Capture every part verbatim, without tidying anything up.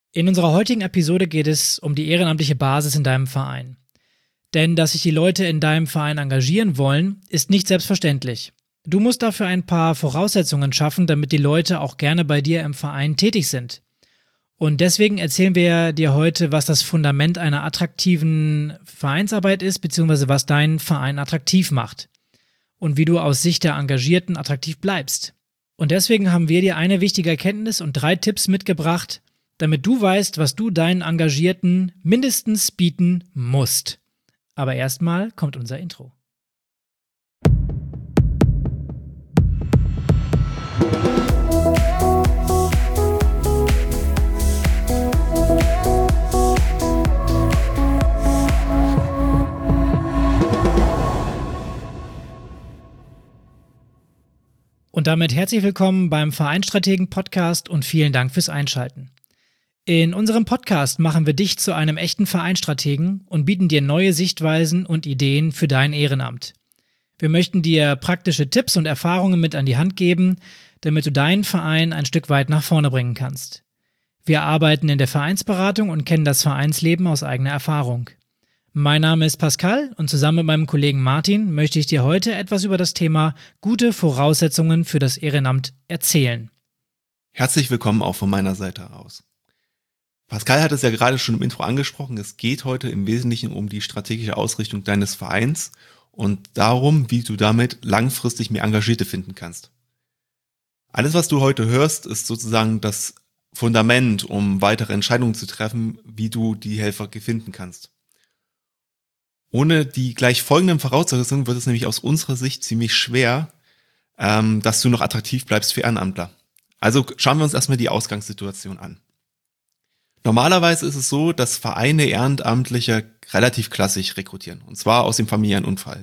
In unserer heutigen Episode geht es um die ehrenamtliche Basis in deinem Verein. Denn dass sich die Leute in deinem Verein engagieren wollen, ist nicht selbstverständlich. Du musst dafür ein paar Voraussetzungen schaffen, damit die Leute auch gerne bei dir im Verein tätig sind. Und deswegen erzählen wir dir heute, was das Fundament einer attraktiven Vereinsarbeit ist, beziehungsweise was deinen Verein attraktiv macht. Und wie du aus Sicht der Engagierten attraktiv bleibst. Und deswegen haben wir dir eine wichtige Erkenntnis und drei Tipps mitgebracht, damit du weißt, was du deinen Engagierten mindestens bieten musst. Aber erstmal kommt unser Intro. Und damit herzlich willkommen beim Vereinsstrategen-Podcast und vielen Dank fürs Einschalten. In unserem Podcast machen wir dich zu einem echten Vereinsstrategen und bieten dir neue Sichtweisen und Ideen für dein Ehrenamt. Wir möchten dir praktische Tipps und Erfahrungen mit an die Hand geben, damit du deinen Verein ein Stück weit nach vorne bringen kannst. Wir arbeiten in der Vereinsberatung und kennen das Vereinsleben aus eigener Erfahrung. Mein Name ist Pascal und zusammen mit meinem Kollegen Martin möchte ich dir heute etwas über das Thema gute Voraussetzungen für das Ehrenamt erzählen. Herzlich willkommen auch von meiner Seite aus. Pascal hat es ja gerade schon im Intro angesprochen, es geht heute im Wesentlichen um die strategische Ausrichtung deines Vereins und darum, wie du damit langfristig mehr Engagierte finden kannst. Alles, was du heute hörst, ist sozusagen das Fundament, um weitere Entscheidungen zu treffen, wie du die Helfer finden kannst. Ohne die gleich folgenden Voraussetzungen wird es nämlich aus unserer Sicht ziemlich schwer, ähm, dass du noch attraktiv bleibst für Ehrenamtler. Also schauen wir uns erstmal die Ausgangssituation an. Normalerweise ist es so, dass Vereine Ehrenamtliche relativ klassisch rekrutieren, und zwar aus dem Familienumfeld.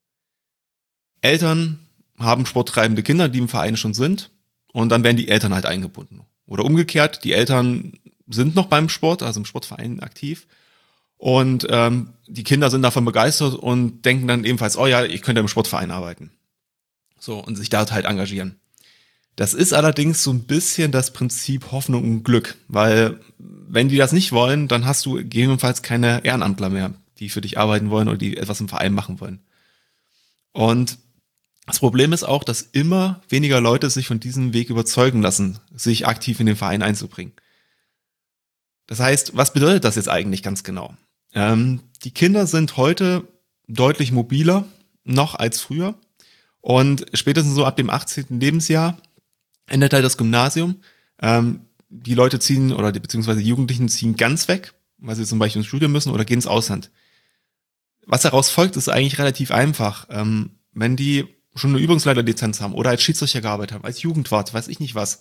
Eltern haben sporttreibende Kinder, die im Verein schon sind, und dann werden die Eltern halt eingebunden. Oder umgekehrt, die Eltern sind noch beim Sport, also im Sportverein aktiv, und ähm, die Kinder sind davon begeistert und denken dann ebenfalls, oh ja, ich könnte im Sportverein arbeiten. So, und sich dort halt engagieren. Das ist allerdings so ein bisschen das Prinzip Hoffnung und Glück, weil wenn die das nicht wollen, dann hast du gegebenenfalls keine Ehrenamtler mehr, die für dich arbeiten wollen oder die etwas im Verein machen wollen. Und das Problem ist auch, dass immer weniger Leute sich von diesem Weg überzeugen lassen, sich aktiv in den Verein einzubringen. Das heißt, was bedeutet das jetzt eigentlich ganz genau? Ähm, die Kinder sind heute deutlich mobiler noch als früher und spätestens so ab dem achtzehnten Lebensjahr endet halt das Gymnasium. Ähm, die Leute ziehen oder die, beziehungsweise die Jugendlichen ziehen ganz weg, weil sie zum Beispiel ins Studium müssen oder gehen ins Ausland. Was daraus folgt, ist eigentlich relativ einfach. Ähm, wenn die schon eine Übungsleiterlizenz haben oder als Schiedsrichter gearbeitet haben, als Jugendwart, weiß ich nicht was,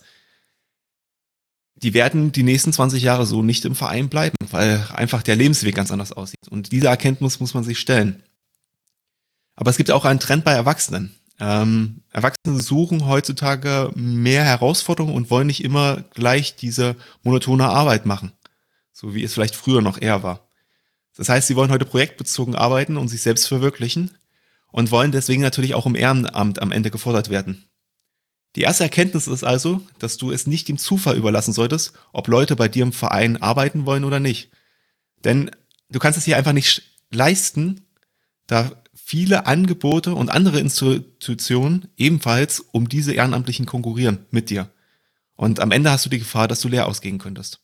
die werden die nächsten zwanzig Jahre so nicht im Verein bleiben, weil einfach der Lebensweg ganz anders aussieht. Und diese Erkenntnis muss man sich stellen. Aber es gibt auch einen Trend bei Erwachsenen. Ähm, Erwachsene suchen heutzutage mehr Herausforderungen und wollen nicht immer gleich diese monotone Arbeit machen, so wie es vielleicht früher noch eher war. Das heißt, sie wollen heute projektbezogen arbeiten und sich selbst verwirklichen und wollen deswegen natürlich auch im Ehrenamt am Ende gefordert werden. Die erste Erkenntnis ist also, dass du es nicht dem Zufall überlassen solltest, ob Leute bei dir im Verein arbeiten wollen oder nicht. Denn du kannst es hier einfach nicht leisten, da viele Angebote und andere Institutionen ebenfalls um diese Ehrenamtlichen konkurrieren mit dir. Und am Ende hast du die Gefahr, dass du leer ausgehen könntest.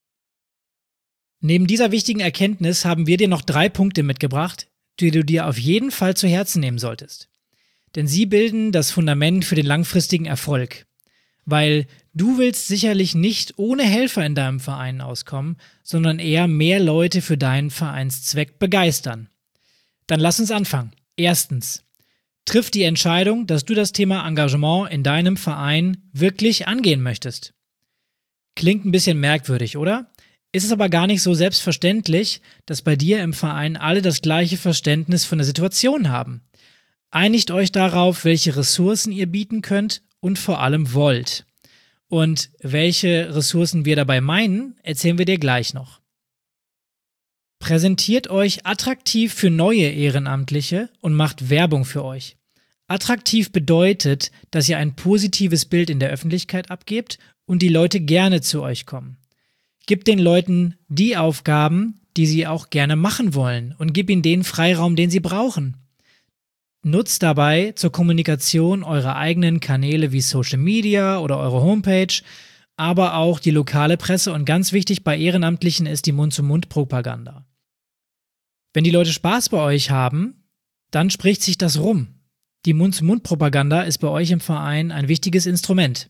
Neben dieser wichtigen Erkenntnis haben wir dir noch drei Punkte mitgebracht, die du dir auf jeden Fall zu Herzen nehmen solltest. Denn sie bilden das Fundament für den langfristigen Erfolg. Weil du willst sicherlich nicht ohne Helfer in deinem Verein auskommen, sondern eher mehr Leute für deinen Vereinszweck begeistern. Dann lass uns anfangen. Erstens, triff die Entscheidung, dass du das Thema Engagement in deinem Verein wirklich angehen möchtest. Klingt ein bisschen merkwürdig, oder? Ist es aber gar nicht so selbstverständlich, dass bei dir im Verein alle das gleiche Verständnis von der Situation haben. Einigt euch darauf, welche Ressourcen ihr bieten könnt und vor allem wollt. Und welche Ressourcen wir dabei meinen, erzählen wir dir gleich noch. Präsentiert euch attraktiv für neue Ehrenamtliche und macht Werbung für euch. Attraktiv bedeutet, dass ihr ein positives Bild in der Öffentlichkeit abgebt und die Leute gerne zu euch kommen. Gib den Leuten die Aufgaben, die sie auch gerne machen wollen und gib ihnen den Freiraum, den sie brauchen. Nutzt dabei zur Kommunikation eure eigenen Kanäle wie Social Media oder eure Homepage, aber auch die lokale Presse und ganz wichtig bei Ehrenamtlichen ist die Mund-zu-Mund-Propaganda. Wenn die Leute Spaß bei euch haben, dann spricht sich das rum. Die Mund-zu-Mund-Propaganda ist bei euch im Verein ein wichtiges Instrument.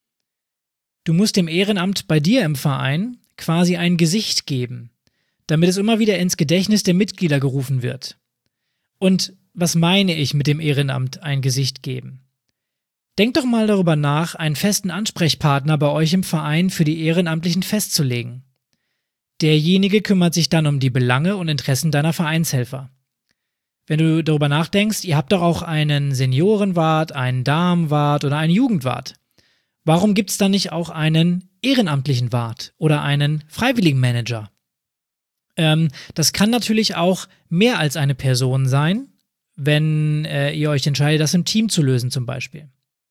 Du musst dem Ehrenamt bei dir im Verein quasi ein Gesicht geben, damit es immer wieder ins Gedächtnis der Mitglieder gerufen wird. Und was meine ich mit dem Ehrenamt ein Gesicht geben? Denkt doch mal darüber nach, einen festen Ansprechpartner bei euch im Verein für die Ehrenamtlichen festzulegen. Derjenige kümmert sich dann um die Belange und Interessen deiner Vereinshelfer. Wenn du darüber nachdenkst, ihr habt doch auch einen Seniorenwart, einen Damenwart oder einen Jugendwart. Warum gibt es dann nicht auch einen ehrenamtlichen Wart oder einen Freiwilligenmanager? Ähm, das kann natürlich auch mehr als eine Person sein, wenn äh, ihr euch entscheidet, das im Team zu lösen zum Beispiel.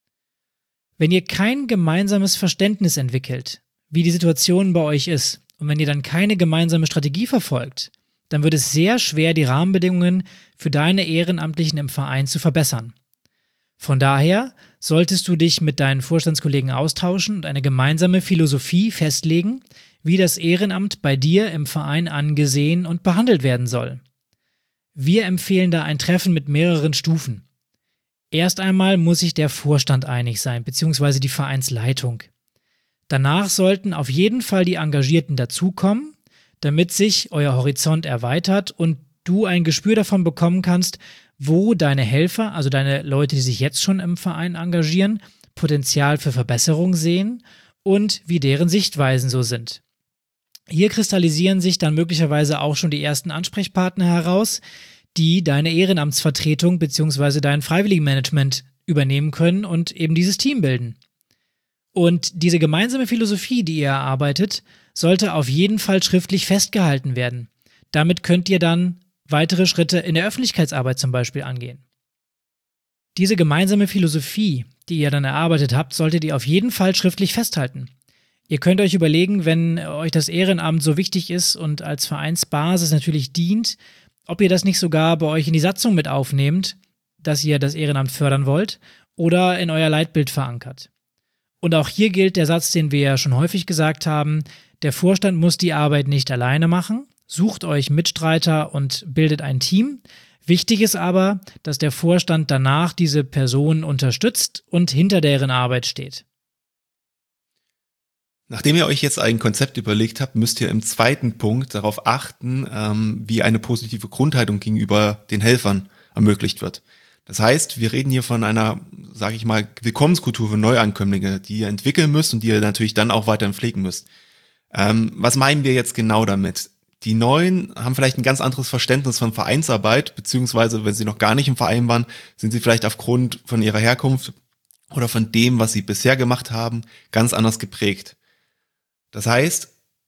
Wenn ihr kein gemeinsames Verständnis entwickelt, wie die Situation bei euch ist, und wenn ihr dann keine gemeinsame Strategie verfolgt, dann wird es sehr schwer, die Rahmenbedingungen für deine Ehrenamtlichen im Verein zu verbessern. Von daher solltest du dich mit deinen Vorstandskollegen austauschen und eine gemeinsame Philosophie festlegen, wie das Ehrenamt bei dir im Verein angesehen und behandelt werden soll. Wir empfehlen da ein Treffen mit mehreren Stufen. Erst einmal muss sich der Vorstand einig sein, beziehungsweise die Vereinsleitung. Danach sollten auf jeden Fall die Engagierten dazukommen, damit sich euer Horizont erweitert und du ein Gespür davon bekommen kannst, wo deine Helfer, also deine Leute, die sich jetzt schon im Verein engagieren, Potenzial für Verbesserung sehen und wie deren Sichtweisen so sind. Hier kristallisieren sich dann möglicherweise auch schon die ersten Ansprechpartner heraus, die deine Ehrenamtsvertretung bzw. dein Freiwilligenmanagement übernehmen können und eben dieses Team bilden. Und diese gemeinsame Philosophie, die ihr erarbeitet, sollte auf jeden Fall schriftlich festgehalten werden. Damit könnt ihr dann weitere Schritte in der Öffentlichkeitsarbeit zum Beispiel angehen. Diese gemeinsame Philosophie, die ihr dann erarbeitet habt, solltet ihr auf jeden Fall schriftlich festhalten. Ihr könnt euch überlegen, wenn euch das Ehrenamt so wichtig ist und als Vereinsbasis natürlich dient, ob ihr das nicht sogar bei euch in die Satzung mit aufnehmt, dass ihr das Ehrenamt fördern wollt oder in euer Leitbild verankert. Und auch hier gilt der Satz, den wir ja schon häufig gesagt haben, der Vorstand muss die Arbeit nicht alleine machen, sucht euch Mitstreiter und bildet ein Team. Wichtig ist aber, dass der Vorstand danach diese Personen unterstützt und hinter deren Arbeit steht. Nachdem ihr euch jetzt ein Konzept überlegt habt, müsst ihr im zweiten Punkt darauf achten, ähm, wie eine positive Grundhaltung gegenüber den Helfern ermöglicht wird. Das heißt, wir reden hier von einer, sage ich mal, Willkommenskultur für Neuankömmlinge, die ihr entwickeln müsst und die ihr natürlich dann auch weiterhin pflegen müsst. Ähm, was meinen wir jetzt genau damit? Die Neuen haben vielleicht ein ganz anderes Verständnis von Vereinsarbeit, beziehungsweise wenn sie noch gar nicht im Verein waren, sind sie vielleicht aufgrund von ihrer Herkunft oder von dem, was sie bisher gemacht haben, ganz anders geprägt. Das heißt,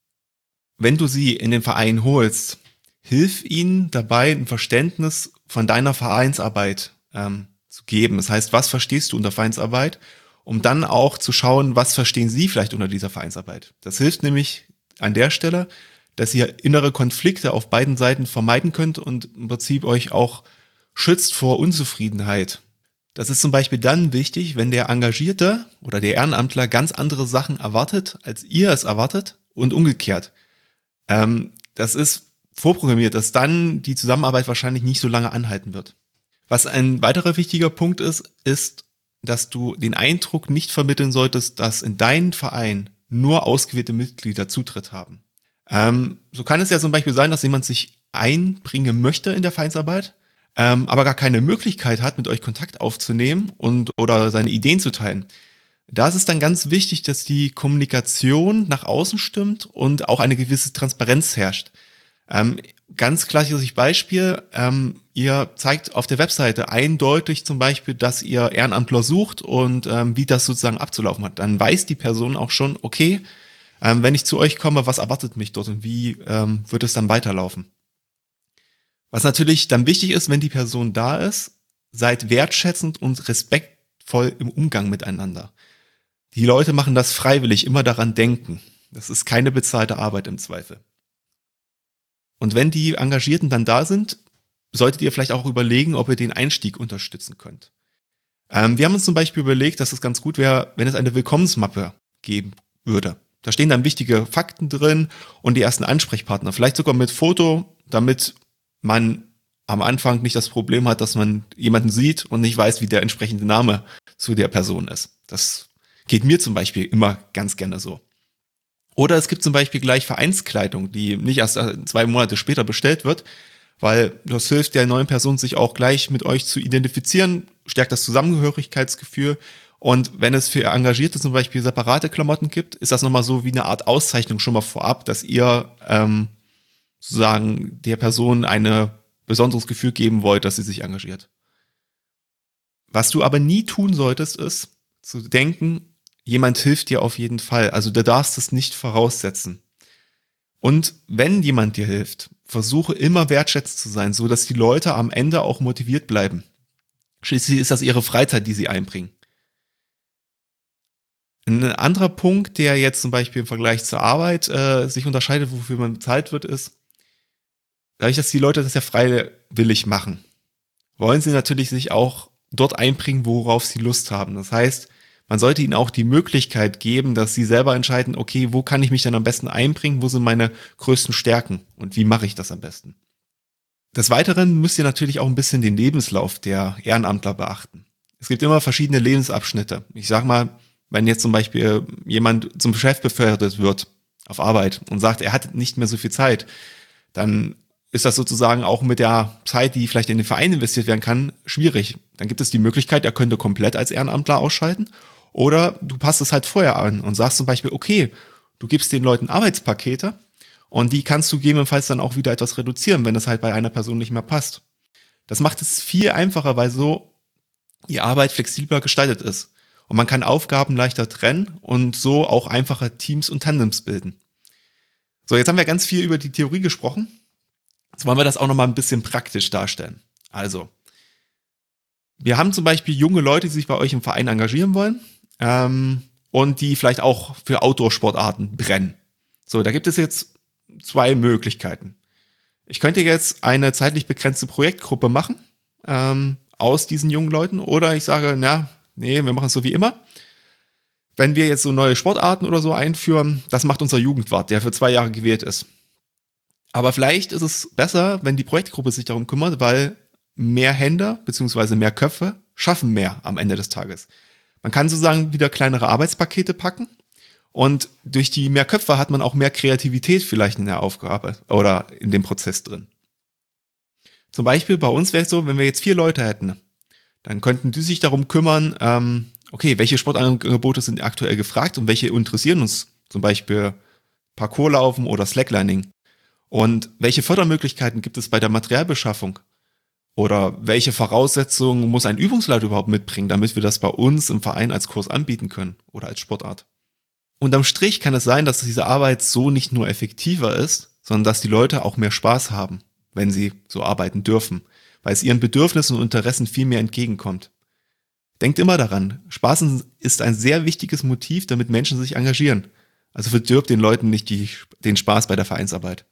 wenn du sie in den Verein holst, hilf ihnen dabei, ein Verständnis von deiner Vereinsarbeit ähm, zu geben. Das heißt, was verstehst du unter Vereinsarbeit, um dann auch zu schauen, was verstehen sie vielleicht unter dieser Vereinsarbeit. Das hilft nämlich an der Stelle, dass ihr innere Konflikte auf beiden Seiten vermeiden könnt und im Prinzip euch auch schützt vor Unzufriedenheit. Das ist zum Beispiel dann wichtig, wenn der Engagierte oder der Ehrenamtler ganz andere Sachen erwartet, als ihr es erwartet und umgekehrt. Ähm, das ist vorprogrammiert, dass dann die Zusammenarbeit wahrscheinlich nicht so lange anhalten wird. Was ein weiterer wichtiger Punkt ist, ist, dass du den Eindruck nicht vermitteln solltest, dass in deinen Verein nur ausgewählte Mitglieder Zutritt haben. Ähm, so kann es ja zum Beispiel sein, dass jemand sich einbringen möchte in der Vereinsarbeit, ähm, aber gar keine Möglichkeit hat, mit euch Kontakt aufzunehmen und oder seine Ideen zu teilen. Da ist es dann ganz wichtig, dass die Kommunikation nach außen stimmt und auch eine gewisse Transparenz herrscht. Ähm, ganz klassisches Beispiel, ähm, ihr zeigt auf der Webseite eindeutig zum Beispiel, dass ihr Ehrenamtler sucht und ähm, wie das sozusagen abzulaufen hat. Dann weiß die Person auch schon, okay, ähm, wenn ich zu euch komme, was erwartet mich dort und wie ähm, wird es dann weiterlaufen. Was natürlich dann wichtig ist, wenn die Person da ist, seid wertschätzend und respektvoll im Umgang miteinander. Die Leute machen das freiwillig, immer daran denken. Das ist keine bezahlte Arbeit im Zweifel. Und wenn die Engagierten dann da sind, solltet ihr vielleicht auch überlegen, ob ihr den Einstieg unterstützen könnt. Ähm, wir haben uns zum Beispiel überlegt, dass es ganz gut wäre, wenn es eine Willkommensmappe geben würde. Da stehen dann wichtige Fakten drin und die ersten Ansprechpartner, vielleicht sogar mit Foto, damit man am Anfang nicht das Problem hat, dass man jemanden sieht und nicht weiß, wie der entsprechende Name zu der Person ist. Das geht mir zum Beispiel immer ganz gerne so. Oder es gibt zum Beispiel gleich Vereinskleidung, die nicht erst zwei Monate später bestellt wird, weil das hilft der neuen Person, sich auch gleich mit euch zu identifizieren, stärkt das Zusammengehörigkeitsgefühl. Und wenn es für Engagierte zum Beispiel separate Klamotten gibt, ist das nochmal so wie eine Art Auszeichnung schon mal vorab, dass ihr ähm, sozusagen der Person ein besonderes Gefühl geben wollt, dass sie sich engagiert. Was du aber nie tun solltest, ist zu denken, jemand hilft dir auf jeden Fall. Also du darfst es nicht voraussetzen. Und wenn jemand dir hilft, versuche immer wertschätzend zu sein, so dass die Leute am Ende auch motiviert bleiben. Schließlich ist das ihre Freizeit, die sie einbringen. Ein anderer Punkt, der jetzt zum Beispiel im Vergleich zur Arbeit äh, sich unterscheidet, wofür man bezahlt wird, ist, dadurch, dass die Leute das ja freiwillig machen, wollen sie natürlich sich auch dort einbringen, worauf sie Lust haben. Das heißt, man sollte ihnen auch die Möglichkeit geben, dass sie selber entscheiden, okay, wo kann ich mich denn am besten einbringen, wo sind meine größten Stärken und wie mache ich das am besten. Des Weiteren müsst ihr natürlich auch ein bisschen den Lebenslauf der Ehrenamtler beachten. Es gibt immer verschiedene Lebensabschnitte. Ich sag mal, wenn jetzt zum Beispiel jemand zum Chef befördert wird auf Arbeit und sagt, er hat nicht mehr so viel Zeit, dann ist das sozusagen auch mit der Zeit, die vielleicht in den Verein investiert werden kann, schwierig. Dann gibt es die Möglichkeit, er könnte komplett als Ehrenamtler ausschalten. Oder du passt es halt vorher an und sagst zum Beispiel, okay, du gibst den Leuten Arbeitspakete und die kannst du gegebenenfalls dann auch wieder etwas reduzieren, wenn es halt bei einer Person nicht mehr passt. Das macht es viel einfacher, weil so die Arbeit flexibler gestaltet ist. Und man kann Aufgaben leichter trennen und so auch einfacher Teams und Tandems bilden. So, jetzt haben wir ganz viel über die Theorie gesprochen. Jetzt wollen wir das auch nochmal ein bisschen praktisch darstellen. Also, wir haben zum Beispiel junge Leute, die sich bei euch im Verein engagieren wollen ähm, und die vielleicht auch für Outdoor-Sportarten brennen. So, da gibt es jetzt zwei Möglichkeiten. Ich könnte jetzt eine zeitlich begrenzte Projektgruppe machen ähm, aus diesen jungen Leuten oder ich sage, na, nee, wir machen es so wie immer. Wenn wir jetzt so neue Sportarten oder so einführen, das macht unser Jugendwart, der für zwei Jahre gewählt ist. Aber vielleicht ist es besser, wenn die Projektgruppe sich darum kümmert, weil mehr Hände bzw. mehr Köpfe schaffen mehr am Ende des Tages. Man kann sozusagen wieder kleinere Arbeitspakete packen und durch die mehr Köpfe hat man auch mehr Kreativität vielleicht in der Aufgabe oder in dem Prozess drin. Zum Beispiel bei uns wäre es so, wenn wir jetzt vier Leute hätten, dann könnten die sich darum kümmern, ähm, okay, welche Sportangebote sind aktuell gefragt und welche interessieren uns, zum Beispiel Parkourlaufen oder Slacklining. Und welche Fördermöglichkeiten gibt es bei der Materialbeschaffung? Oder welche Voraussetzungen muss ein Übungsleiter überhaupt mitbringen, damit wir das bei uns im Verein als Kurs anbieten können oder als Sportart? Unterm Strich kann es sein, dass diese Arbeit so nicht nur effektiver ist, sondern dass die Leute auch mehr Spaß haben, wenn sie so arbeiten dürfen, weil es ihren Bedürfnissen und Interessen viel mehr entgegenkommt. Denkt immer daran, Spaß ist ein sehr wichtiges Motiv, damit Menschen sich engagieren. Also verdirbt den Leuten nicht die, den Spaß bei der Vereinsarbeit.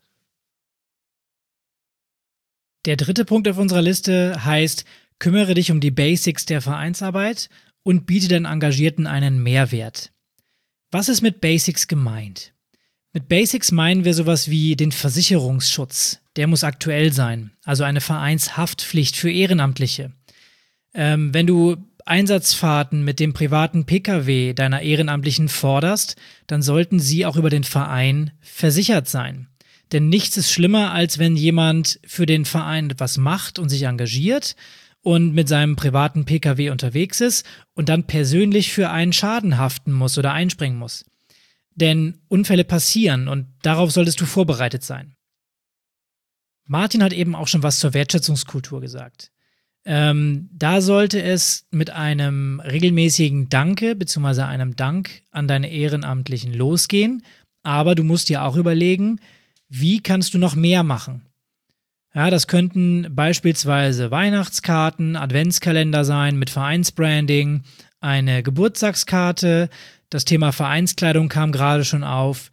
Der dritte Punkt auf unserer Liste heißt, kümmere dich um die Basics der Vereinsarbeit und biete den Engagierten einen Mehrwert. Was ist mit Basics gemeint? Mit Basics meinen wir sowas wie den Versicherungsschutz. Der muss aktuell sein, also eine Vereinshaftpflicht für Ehrenamtliche. Ähm, wenn du Einsatzfahrten mit dem privaten Pkw deiner Ehrenamtlichen forderst, dann sollten sie auch über den Verein versichert sein. Denn nichts ist schlimmer, als wenn jemand für den Verein etwas macht und sich engagiert und mit seinem privaten Pkw unterwegs ist und dann persönlich für einen Schaden haften muss oder einspringen muss. Denn Unfälle passieren und darauf solltest du vorbereitet sein. Martin hat eben auch schon was zur Wertschätzungskultur gesagt. Ähm, da sollte es mit einem regelmäßigen Danke bzw. einem Dank an deine Ehrenamtlichen losgehen, aber du musst dir auch überlegen, wie kannst du noch mehr machen? Ja, das könnten beispielsweise Weihnachtskarten, Adventskalender sein mit Vereinsbranding, eine Geburtstagskarte, das Thema Vereinskleidung kam gerade schon auf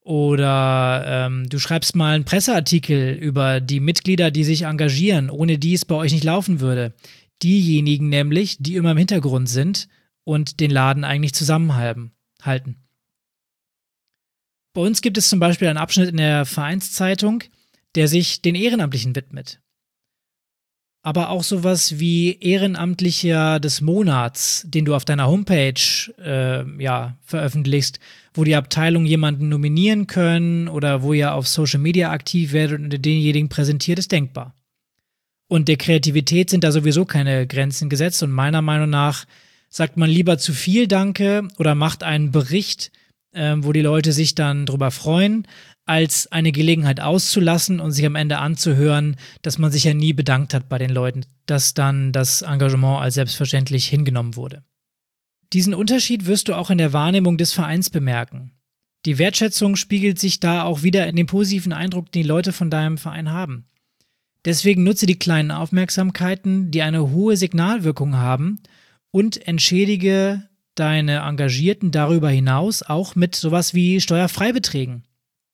Oder ähm, du schreibst mal einen Presseartikel über die Mitglieder, die sich engagieren, ohne die es bei euch nicht laufen würde. Diejenigen nämlich, die immer im Hintergrund sind und den Laden eigentlich zusammenhalten. halten. Bei uns gibt es zum Beispiel einen Abschnitt in der Vereinszeitung, der sich den Ehrenamtlichen widmet. Aber auch sowas wie Ehrenamtlicher des Monats, den du auf deiner Homepage äh, ja, veröffentlichst, wo die Abteilung jemanden nominieren können oder wo ihr auf Social Media aktiv werdet und denjenigen präsentiert, ist denkbar. Und der Kreativität sind da sowieso keine Grenzen gesetzt und meiner Meinung nach sagt man lieber zu viel Danke oder macht einen Bericht, äh, wo die Leute sich dann drüber freuen, als eine Gelegenheit auszulassen und sich am Ende anzuhören, dass man sich ja nie bedankt hat bei den Leuten, dass dann das Engagement als selbstverständlich hingenommen wurde. Diesen Unterschied wirst du auch in der Wahrnehmung des Vereins bemerken. Die Wertschätzung spiegelt sich da auch wieder in dem positiven Eindruck, den die Leute von deinem Verein haben. Deswegen nutze die kleinen Aufmerksamkeiten, die eine hohe Signalwirkung haben, und entschädige deine Engagierten darüber hinaus auch mit sowas wie Steuerfreibeträgen.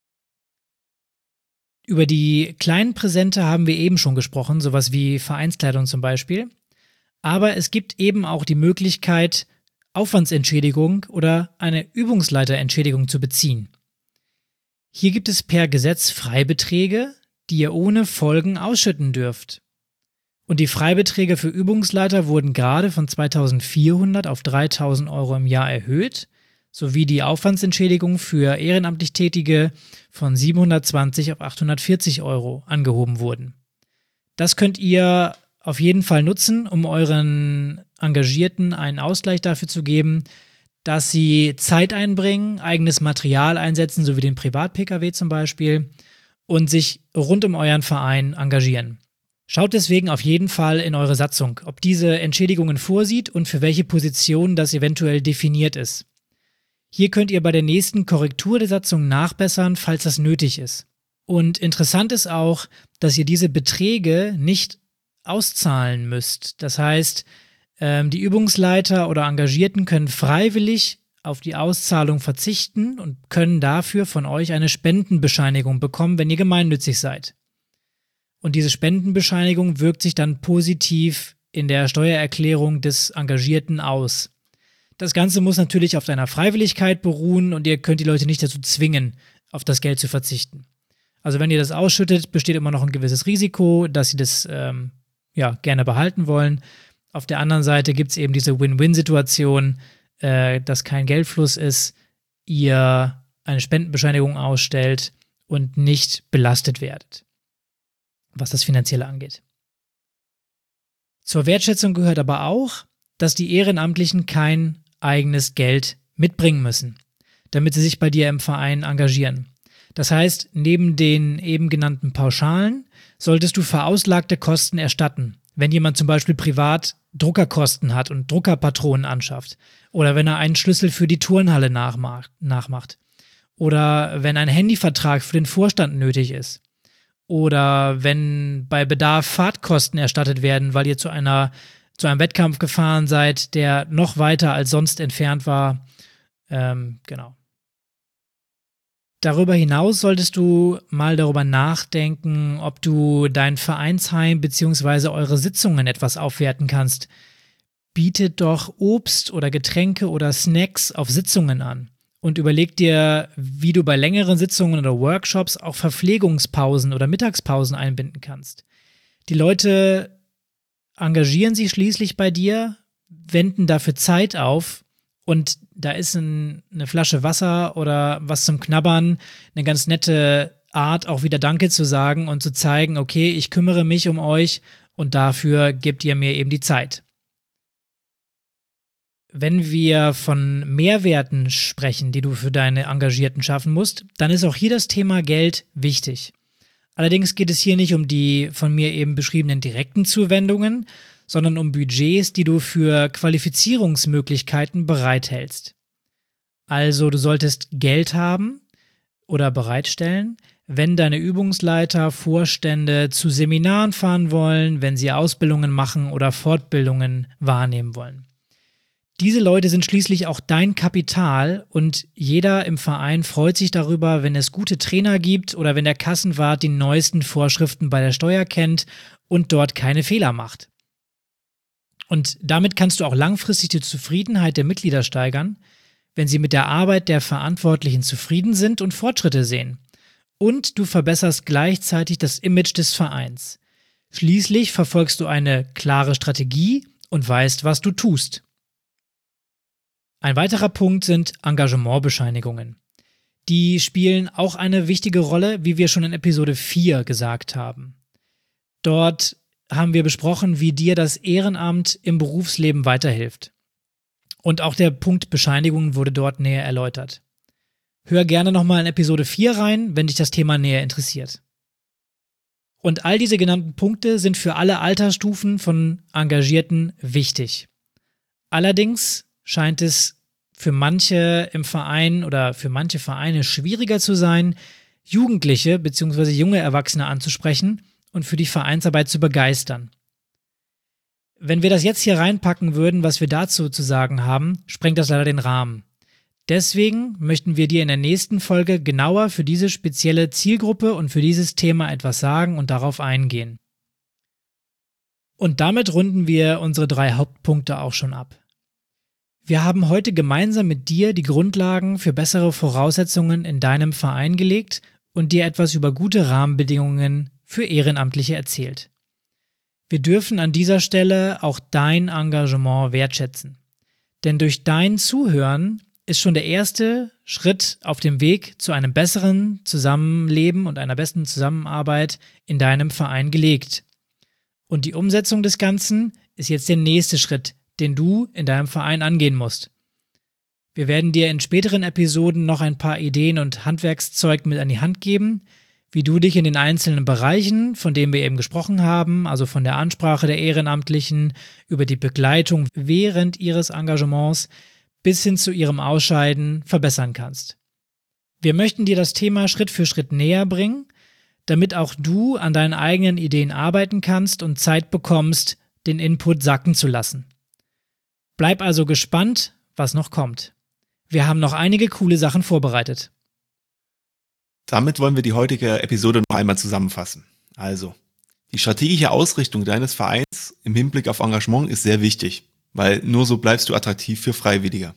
Über die kleinen Präsente haben wir eben schon gesprochen, sowas wie Vereinskleidung zum Beispiel. Aber es gibt eben auch die Möglichkeit, Aufwandsentschädigung oder eine Übungsleiterentschädigung zu beziehen. Hier gibt es per Gesetz Freibeträge, die ihr ohne Folgen ausschütten dürft. Und die Freibeträge für Übungsleiter wurden gerade von zweitausendvierhundert auf dreitausend Euro im Jahr erhöht, sowie die Aufwandsentschädigung für ehrenamtlich Tätige von siebenhundertzwanzig auf achthundertvierzig Euro angehoben wurden. Das könnt ihr auf jeden Fall nutzen, um euren Engagierten einen Ausgleich dafür zu geben, dass sie Zeit einbringen, eigenes Material einsetzen, so wie den Privat-P K W zum Beispiel, und sich rund um euren Verein engagieren. Schaut deswegen auf jeden Fall in eure Satzung, ob diese Entschädigungen vorsieht und für welche Position das eventuell definiert ist. Hier könnt ihr bei der nächsten Korrektur der Satzung nachbessern, falls das nötig ist. Und interessant ist auch, dass ihr diese Beträge nicht auszahlen müsst. Das heißt, ähm, die Übungsleiter oder Engagierten können freiwillig auf die Auszahlung verzichten und können dafür von euch eine Spendenbescheinigung bekommen, wenn ihr gemeinnützig seid. Und diese Spendenbescheinigung wirkt sich dann positiv in der Steuererklärung des Engagierten aus. Das Ganze muss natürlich auf deiner Freiwilligkeit beruhen und ihr könnt die Leute nicht dazu zwingen, auf das Geld zu verzichten. Also wenn ihr das ausschüttet, besteht immer noch ein gewisses Risiko, dass sie das ähm, ja, gerne behalten wollen. Auf der anderen Seite gibt es eben diese Win-Win-Situation, äh, dass kein Geldfluss ist, ihr eine Spendenbescheinigung ausstellt und nicht belastet werdet, was das Finanzielle angeht. Zur Wertschätzung gehört aber auch, dass die Ehrenamtlichen kein eigenes Geld mitbringen müssen, damit sie sich bei dir im Verein engagieren. Das heißt, neben den eben genannten Pauschalen solltest du verauslagte Kosten erstatten, wenn jemand zum Beispiel privat Druckerkosten hat und Druckerpatronen anschafft oder wenn er einen Schlüssel für die Turnhalle nachmacht, nachmacht oder wenn ein Handyvertrag für den Vorstand nötig ist oder wenn bei Bedarf Fahrtkosten erstattet werden, weil ihr zu einer zu einem Wettkampf gefahren seid, der noch weiter als sonst entfernt war. Ähm, genau. Darüber hinaus solltest du mal darüber nachdenken, ob du dein Vereinsheim bzw. eure Sitzungen etwas aufwerten kannst. Bietet doch Obst oder Getränke oder Snacks auf Sitzungen an und überleg dir, wie du bei längeren Sitzungen oder Workshops auch Verpflegungspausen oder Mittagspausen einbinden kannst. Die Leute engagieren sich schließlich bei dir, wenden dafür Zeit auf und da ist ein, eine Flasche Wasser oder was zum Knabbern eine ganz nette Art, auch wieder Danke zu sagen und zu zeigen, okay, ich kümmere mich um euch und dafür gebt ihr mir eben die Zeit. Wenn wir von Mehrwerten sprechen, die du für deine Engagierten schaffen musst, dann ist auch hier das Thema Geld wichtig. Allerdings geht es hier nicht um die von mir eben beschriebenen direkten Zuwendungen, sondern um Budgets, die du für Qualifizierungsmöglichkeiten bereithältst. Also du solltest Geld haben oder bereitstellen, wenn deine Übungsleiter, Vorstände zu Seminaren fahren wollen, wenn sie Ausbildungen machen oder Fortbildungen wahrnehmen wollen. Diese Leute sind schließlich auch dein Kapital und jeder im Verein freut sich darüber, wenn es gute Trainer gibt oder wenn der Kassenwart die neuesten Vorschriften bei der Steuer kennt und dort keine Fehler macht. Und damit kannst du auch langfristig die Zufriedenheit der Mitglieder steigern, wenn sie mit der Arbeit der Verantwortlichen zufrieden sind und Fortschritte sehen. Und du verbesserst gleichzeitig das Image des Vereins. Schließlich verfolgst du eine klare Strategie und weißt, was du tust. Ein weiterer Punkt sind Engagementbescheinigungen. Die spielen auch eine wichtige Rolle, wie wir schon in Episode vier gesagt haben. Dort haben wir besprochen, wie dir das Ehrenamt im Berufsleben weiterhilft. Und auch der Punkt Bescheinigungen wurde dort näher erläutert. Hör gerne nochmal in Episode vier rein, wenn dich das Thema näher interessiert. Und all diese genannten Punkte sind für alle Altersstufen von Engagierten wichtig. Allerdings scheint es für manche im Verein oder für manche Vereine schwieriger zu sein, Jugendliche bzw. junge Erwachsene anzusprechen und für die Vereinsarbeit zu begeistern. Wenn wir das jetzt hier reinpacken würden, was wir dazu zu sagen haben, sprengt das leider den Rahmen. Deswegen möchten wir dir in der nächsten Folge genauer für diese spezielle Zielgruppe und für dieses Thema etwas sagen und darauf eingehen. Und damit runden wir unsere drei Hauptpunkte auch schon ab. Wir haben heute gemeinsam mit dir die Grundlagen für bessere Voraussetzungen in deinem Verein gelegt und dir etwas über gute Rahmenbedingungen für Ehrenamtliche erzählt. Wir dürfen an dieser Stelle auch dein Engagement wertschätzen. Denn durch dein Zuhören ist schon der erste Schritt auf dem Weg zu einem besseren Zusammenleben und einer besten Zusammenarbeit in deinem Verein gelegt. Und die Umsetzung des Ganzen ist jetzt der nächste Schritt, den du in deinem Verein angehen musst. Wir werden dir in späteren Episoden noch ein paar Ideen und Handwerkszeug mit an die Hand geben, wie du dich in den einzelnen Bereichen, von denen wir eben gesprochen haben, also von der Ansprache der Ehrenamtlichen über die Begleitung während ihres Engagements bis hin zu ihrem Ausscheiden verbessern kannst. Wir möchten dir das Thema Schritt für Schritt näher bringen, damit auch du an deinen eigenen Ideen arbeiten kannst und Zeit bekommst, den Input sacken zu lassen. Bleib also gespannt, was noch kommt. Wir haben noch einige coole Sachen vorbereitet. Damit wollen wir die heutige Episode noch einmal zusammenfassen. Also, die strategische Ausrichtung deines Vereins im Hinblick auf Engagement ist sehr wichtig, weil nur so bleibst du attraktiv für Freiwillige.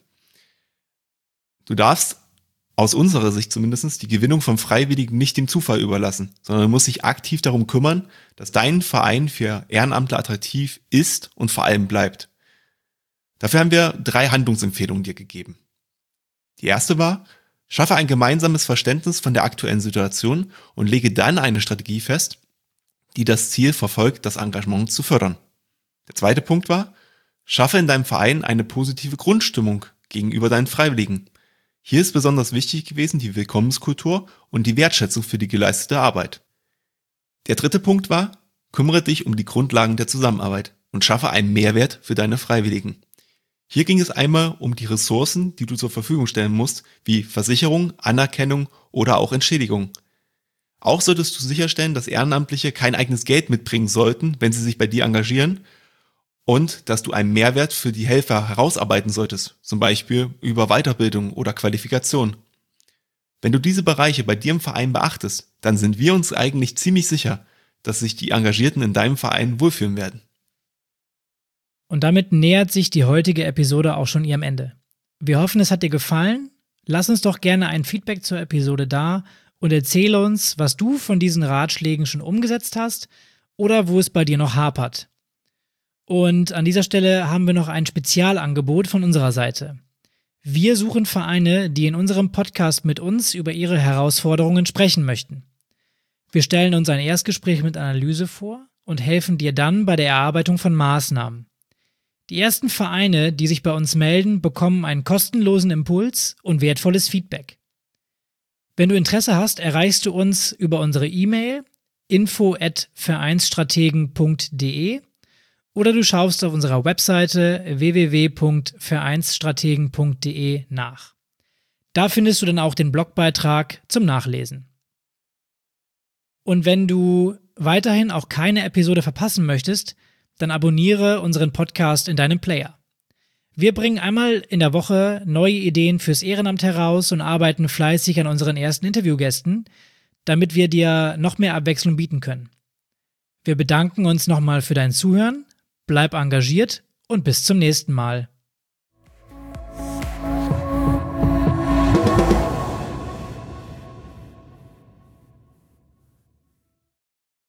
Du darfst aus unserer Sicht zumindest die Gewinnung von Freiwilligen nicht dem Zufall überlassen, sondern du musst dich aktiv darum kümmern, dass dein Verein für Ehrenamtler attraktiv ist und vor allem bleibt. Dafür haben wir drei Handlungsempfehlungen dir gegeben. Die erste war: Schaffe ein gemeinsames Verständnis von der aktuellen Situation und lege dann eine Strategie fest, die das Ziel verfolgt, das Engagement zu fördern. Der zweite Punkt war: Schaffe in deinem Verein eine positive Grundstimmung gegenüber deinen Freiwilligen. Hier ist besonders wichtig gewesen die Willkommenskultur und die Wertschätzung für die geleistete Arbeit. Der dritte Punkt war: Kümmere dich um die Grundlagen der Zusammenarbeit und schaffe einen Mehrwert für deine Freiwilligen. Hier ging es einmal um die Ressourcen, die du zur Verfügung stellen musst, wie Versicherung, Anerkennung oder auch Entschädigung. Auch solltest du sicherstellen, dass Ehrenamtliche kein eigenes Geld mitbringen sollten, wenn sie sich bei dir engagieren, und dass du einen Mehrwert für die Helfer herausarbeiten solltest, zum Beispiel über Weiterbildung oder Qualifikation. Wenn du diese Bereiche bei dir im Verein beachtest, dann sind wir uns eigentlich ziemlich sicher, dass sich die Engagierten in deinem Verein wohlfühlen werden. Und damit nähert sich die heutige Episode auch schon ihrem Ende. Wir hoffen, es hat dir gefallen. Lass uns doch gerne ein Feedback zur Episode da und erzähle uns, was du von diesen Ratschlägen schon umgesetzt hast oder wo es bei dir noch hapert. Und an dieser Stelle haben wir noch ein Spezialangebot von unserer Seite. Wir suchen Vereine, die in unserem Podcast mit uns über ihre Herausforderungen sprechen möchten. Wir stellen uns ein Erstgespräch mit Analyse vor und helfen dir dann bei der Erarbeitung von Maßnahmen. Die ersten Vereine, die sich bei uns melden, bekommen einen kostenlosen Impuls und wertvolles Feedback. Wenn du Interesse hast, erreichst du uns über unsere E-Mail info at vereinsstrategen punkt de oder du schaust auf unserer Webseite w w w punkt vereinsstrategen punkt de nach. Da findest du dann auch den Blogbeitrag zum Nachlesen. Und wenn du weiterhin auch keine Episode verpassen möchtest, dann abonniere unseren Podcast in deinem Player. Wir bringen einmal in der Woche neue Ideen fürs Ehrenamt heraus und arbeiten fleißig an unseren ersten Interviewgästen, damit wir dir noch mehr Abwechslung bieten können. Wir bedanken uns nochmal für dein Zuhören, bleib engagiert und bis zum nächsten Mal.